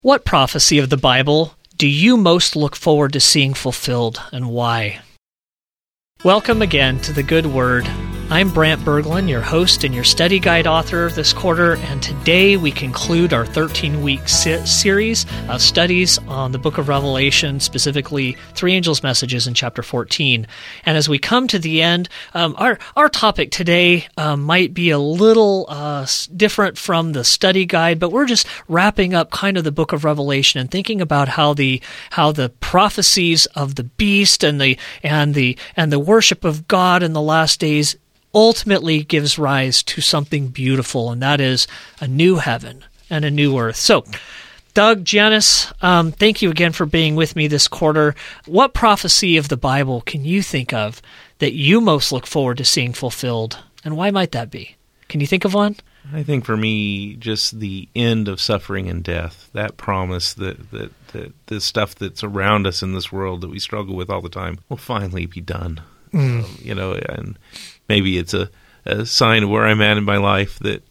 What prophecy of the Bible do you most look forward to seeing fulfilled, and why? Welcome again to The Good Word. I'm Brant Berglund, your host and your study guide author this quarter, and today we conclude our 13-week series of studies on the book of Revelation, specifically three angels' messages in chapter 14. And as we come to the end, our topic today might be a little different from the study guide, but we're just wrapping up kind of the book of Revelation and thinking about how the prophecies of the beast and the worship of God in the last days ultimately gives rise to something beautiful, and that is a new heaven and a new earth. So, Doug, Janice, thank you again for being with me this quarter. What prophecy of the Bible can you think of that you most look forward to seeing fulfilled, and why might that be? Can you think of one? I think for me, just the end of suffering and death, that promise that the stuff that's around us in this world that we struggle with all the time will finally be done. And maybe it's a sign of where I'm at in my life that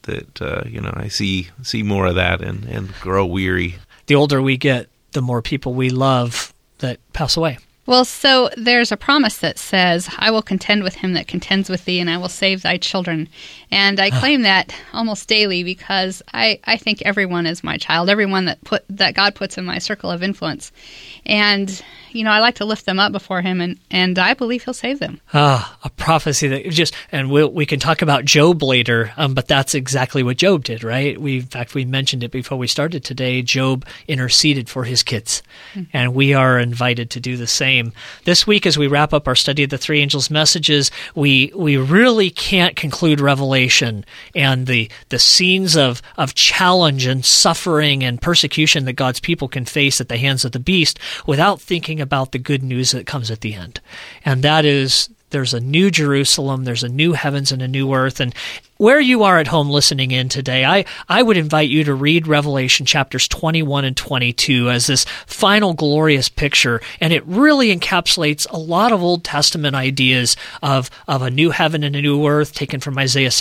I see more of that and grow weary. The older we get, the more people we love that pass away. Well, so there's a promise that says, I will contend with him that contends with thee, and I will save thy children. And I claim that almost daily because I think everyone is my child, everyone that God puts in my circle of influence. And, I like to lift them up before him, and I believe he'll save them. A prophecy that and we can talk about Job later, but that's exactly what Job did, right? In fact, we mentioned it before we started today. Job interceded for his kids, and we are invited to do the same. This week, as we wrap up our study of the three angels' messages, we really can't conclude Revelation and the scenes of challenge and suffering and persecution that God's people can face at the hands of the beast without thinking about the good news that comes at the end. And that is, there's a new Jerusalem, there's a new heavens and a new earth. And where you are at home listening in today, I would invite you to read Revelation chapters 21 and 22 as this final glorious picture. And it really encapsulates a lot of Old Testament ideas of a new heaven and a new earth taken from Isaiah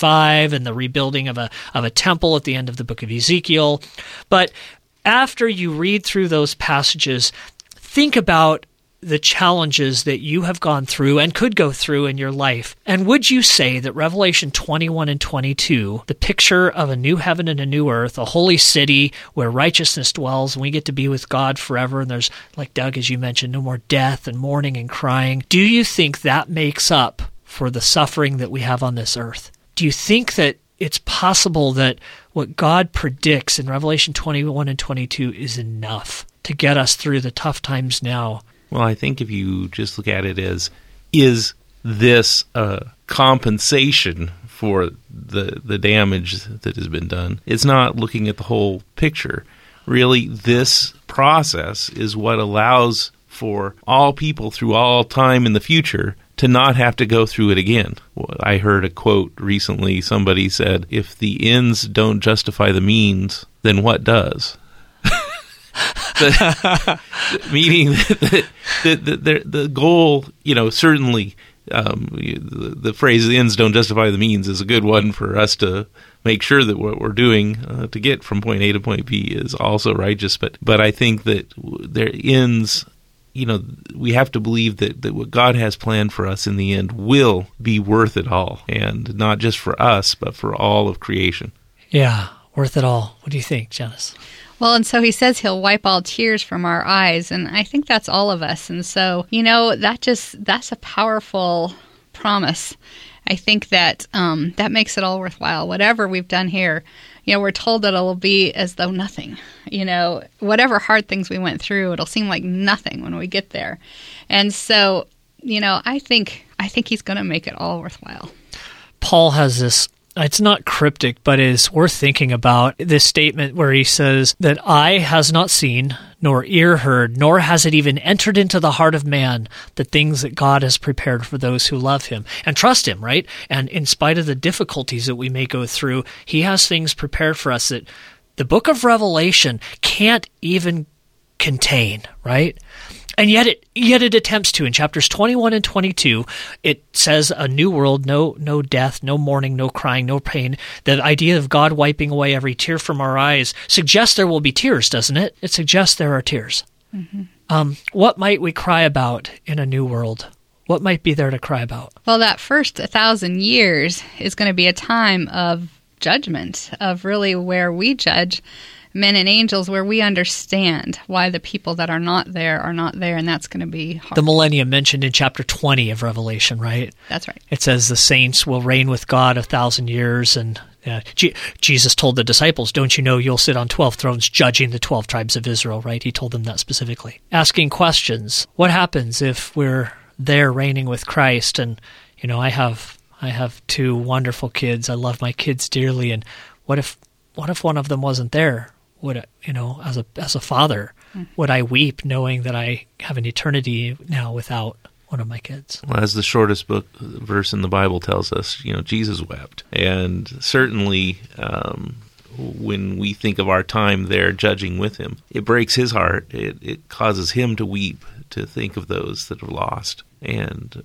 65 and the rebuilding of a temple at the end of the book of Ezekiel. But after you read through those passages, think about the challenges that you have gone through and could go through in your life. And would you say that Revelation 21 and 22, the picture of a new heaven and a new earth, a holy city where righteousness dwells and we get to be with God forever, and there's, like Doug, as you mentioned, no more death and mourning and crying, do you think that makes up for the suffering that we have on this earth? Do you think that it's possible that what God predicts in Revelation 21 and 22 is enough to get us through the tough times now? Well, I think if you just look at it as, is this a compensation for the damage that has been done? It's not looking at the whole picture. Really, this process is what allows for all people through all time in the future to not have to go through it again. I heard a quote recently. Somebody said, if the ends don't justify the means, then what does? Meaning that the goal, certainly the phrase "the ends don't justify the means" is a good one for us to make sure that what we're doing to get from point A to point B is also righteous. But I think that there ends, we have to believe that what God has planned for us in the end will be worth it all, and not just for us, but for all of creation. Yeah, worth it all. What do you think, Janice? Well, and so he says he'll wipe all tears from our eyes, and I think that's all of us. And so, that's a powerful promise. I think that that makes it all worthwhile. Whatever we've done here, we're told that it'll be as though nothing. Whatever hard things we went through, it'll seem like nothing when we get there. And so, I think he's going to make it all worthwhile. Paul has this, it's not cryptic, but it's worth thinking about, this statement where he says that eye has not seen, nor ear heard, nor has it even entered into the heart of man, the things that God has prepared for those who love him and trust him, right? And in spite of the difficulties that we may go through, he has things prepared for us that the book of Revelation can't even contain, right? And yet it attempts to. In chapters 21 and 22, it says a new world, no death, no mourning, no crying, no pain. The idea of God wiping away every tear from our eyes suggests there will be tears, doesn't it? It suggests there are tears. Mm-hmm. What might we cry about in a new world? What might be there to cry about? Well, that first 1,000 years is going to be a time of judgment, of really where we judge men and angels, where we understand why the people that are not there, and that's going to be hard. The millennium mentioned in chapter 20 of Revelation, right? That's right. It says the saints will reign with God 1,000 years, and Jesus told the disciples, don't you know you'll sit on 12 thrones judging the 12 tribes of Israel, right? He told them that specifically. Asking questions. What happens if we're there reigning with Christ? And, I have 2 wonderful kids. I love my kids dearly. And what if one of them wasn't there? Would as a father, would I weep knowing that I have an eternity now without one of my kids? Well, as the shortest verse in the Bible tells us, Jesus wept. And certainly when we think of our time there judging with him, it breaks his heart. It causes him to weep to think of those that are lost. And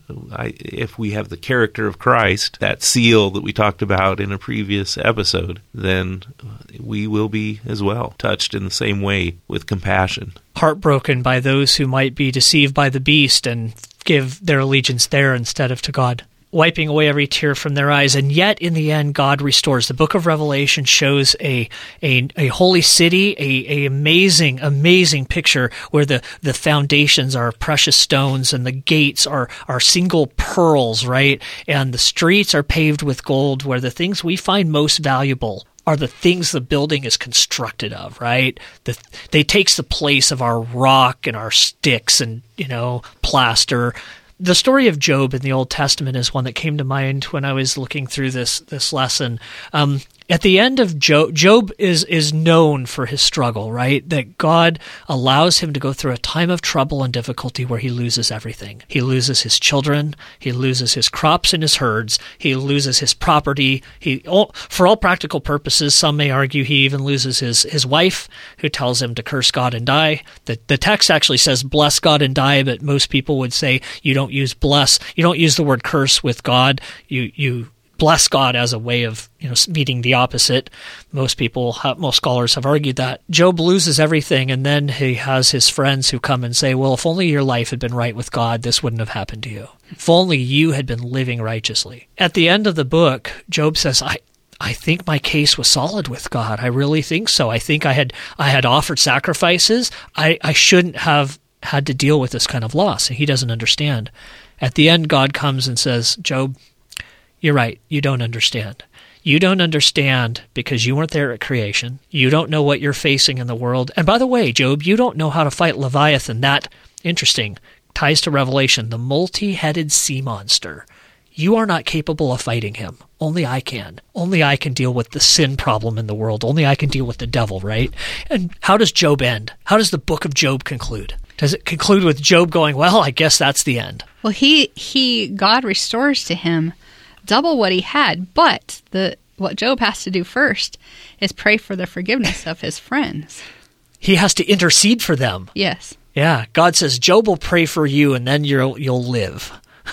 if we have the character of Christ, that seal that we talked about in a previous episode, then we will be as well touched in the same way with compassion. Heartbroken by those who might be deceived by the beast and give their allegiance there instead of to God. Wiping away every tear from their eyes, and yet in the end God restores. The book of Revelation shows a holy city, a amazing picture where the foundations are precious stones and the gates are single pearls, right? And the streets are paved with gold, where the things we find most valuable are the things the building is constructed of, right? They takes the place of our rock and our sticks and, plaster. The story of Job in the Old Testament is one that came to mind when I was looking through this lesson. At the end of Job is known for his struggle, right? That God allows him to go through a time of trouble and difficulty where he loses everything. He loses his children. He loses his crops and his herds. He loses his property. For all practical purposes, some may argue he even loses his wife, who tells him to curse God and die. The text actually says bless God and die, but most people would say you don't use bless. You don't use the word curse with God. You bless God as a way of meeting the opposite. Most scholars have argued that. Job loses everything, and then he has his friends who come and say, well, if only your life had been right with God, this wouldn't have happened to you. If only you had been living righteously. At the end of the book, Job says, I think my case was solid with God. I really think so. I think I had offered sacrifices. I shouldn't have had to deal with this kind of loss. And he doesn't understand. At the end, God comes and says, Job, you're right. You don't understand. You don't understand because you weren't there at creation. You don't know what you're facing in the world. And by the way, Job, you don't know how to fight Leviathan. That, interesting, ties to Revelation, the multi-headed sea monster. You are not capable of fighting him. Only I can. Only I can deal with the sin problem in the world. Only I can deal with the devil, right? And how does Job end? How does the book of Job conclude? Does it conclude with Job going, well, I guess that's the end? Well, God restores to him double what he had, but what Job has to do first is pray for the forgiveness of his friends. He has to intercede for them. Yes. Yeah. God says, Job will pray for you, and then you'll live.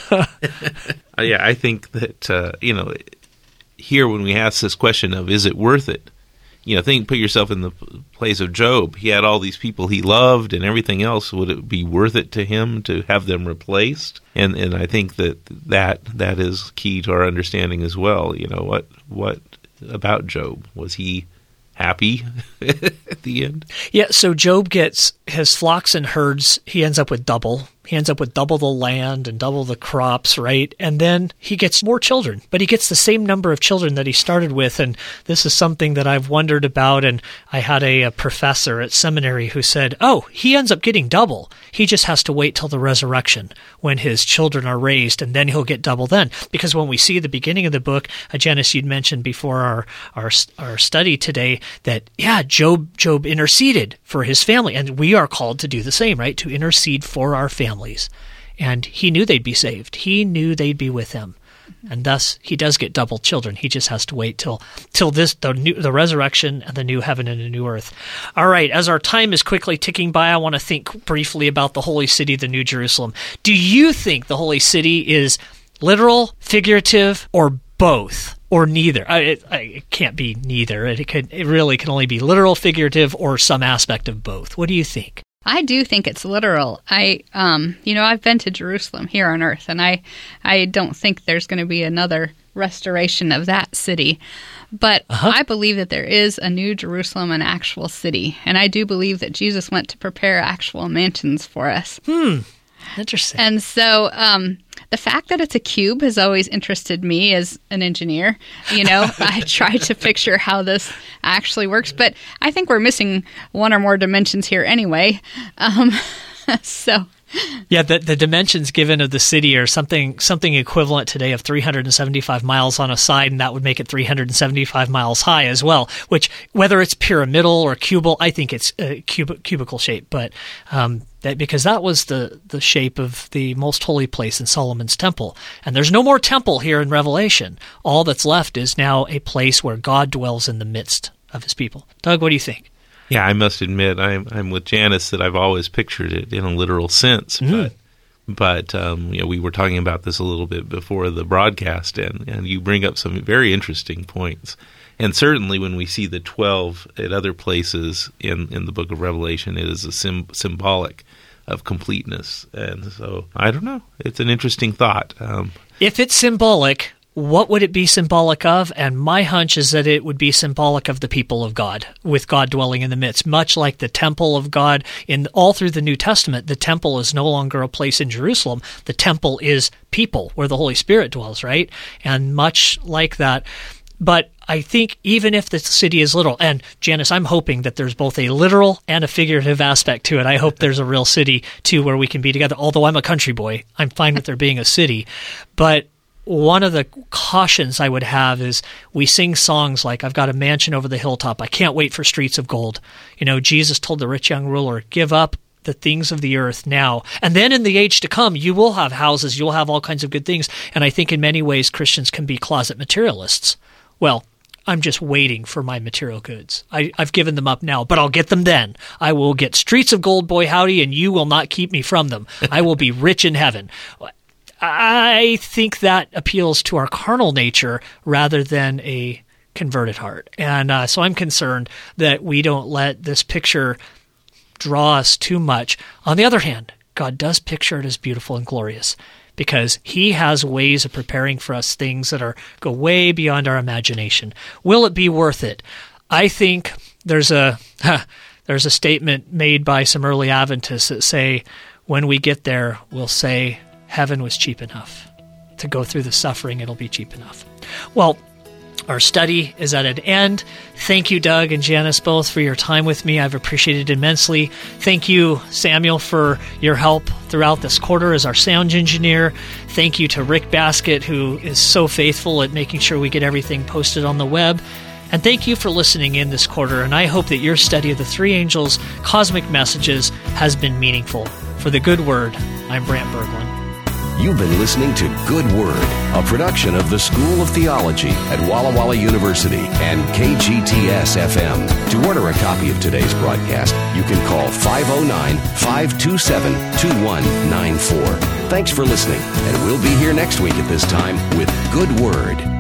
Yeah, I think that here when we ask this question of is it worth it, put yourself in the place of Job. He had all these people he loved and everything else. Would it be worth it to him to have them replaced? And I think that is key to our understanding as well. What about Job? Was he happy at the end? Yeah, so Job gets his flocks and herds. He ends up with double. He ends up with double the land and double the crops, right? And then he gets more children, but he gets the same number of children that he started with. And this is something that I've wondered about. And I had a professor at seminary who said, he ends up getting double. He just has to wait till the resurrection when his children are raised, and then he'll get double then. Because when we see the beginning of the book, Janice, you'd mentioned before our study today that, Job interceded for his family. And we are called to do the same, right? To intercede for our families. And he knew they'd be saved. He knew they'd be with him. And thus, he does get double children. He just has to wait till the resurrection and the new heaven and the new earth. All right, as our time is quickly ticking by, I want to think briefly about the holy city, the New Jerusalem. Do you think the holy city is literal, figurative, or both, or neither? It can't be neither. It really can only be literal, figurative, or some aspect of both. What do you think? I do think it's literal. I've been to Jerusalem here on earth, and I don't think there's going to be another restoration of that city. But I believe that there is a new Jerusalem, an actual city. And I do believe that Jesus went to prepare actual mansions for us. Interesting. And so the fact that it's a cube has always interested me as an engineer. I try to picture how this actually works, but I think we're missing one or more dimensions here anyway. Yeah, the dimensions given of the city are something equivalent today of 375 miles on a side, and that would make it 375 miles high as well, which, whether it's pyramidal or cubal, I think it's a cubical shape, but because that was the shape of the most holy place in Solomon's temple. And there's no more temple here in Revelation. All that's left is now a place where God dwells in the midst of his people. Doug, what do you think? Yeah, I must admit, I'm with Janice that I've always pictured it in a literal sense. But we were talking about this a little bit before the broadcast, and you bring up some very interesting points. And certainly when we see the 12 at other places in the book of Revelation, it is a symbolic of completeness. And so, I don't know. It's an interesting thought. If it's symbolic, what would it be symbolic of? And my hunch is that it would be symbolic of the people of God, with God dwelling in the midst. Much like the temple of God all through the New Testament, the temple is no longer a place in Jerusalem. The temple is people, where the Holy Spirit dwells, right? And much like that. But I think even if the city is literal, and Janice, I'm hoping that there's both a literal and a figurative aspect to it. I hope there's a real city, too, where we can be together. Although I'm a country boy, I'm fine with there being a city. But one of the cautions I would have is we sing songs like, I've got a mansion over the hilltop. I can't wait for streets of gold. Jesus told the rich young ruler, give up the things of the earth now. And then in the age to come, you will have houses. You'll have all kinds of good things. And I think in many ways, Christians can be closet materialists. Well, I'm just waiting for my material goods. I've given them up now, but I'll get them then. I will get streets of gold, boy howdy, and you will not keep me from them. I will be rich in heaven. I think that appeals to our carnal nature rather than a converted heart. And so I'm concerned that we don't let this picture draw us too much. On the other hand, God does picture it as beautiful and glorious, because he has ways of preparing for us things that go way beyond our imagination. Will it be worth it? I think there's a statement made by some early Adventists that say, when we get there, we'll say, heaven was cheap enough. To go through the suffering, it'll be cheap enough. Well, our study is at an end. Thank you, Doug and Janice, both, for your time with me. I've appreciated it immensely. Thank you, Samuel, for your help throughout this quarter as our sound engineer. Thank you to Rick Baskett, who is so faithful at making sure we get everything posted on the web. And thank you for listening in this quarter, and I hope that your study of the three angels' cosmic messages has been meaningful. For The Good Word, I'm Brant Berglund. You've been listening to Good Word, a production of the School of Theology at Walla Walla University and KGTS-FM. To order a copy of today's broadcast, you can call 509-527-2194. Thanks for listening, and we'll be here next week at this time with Good Word.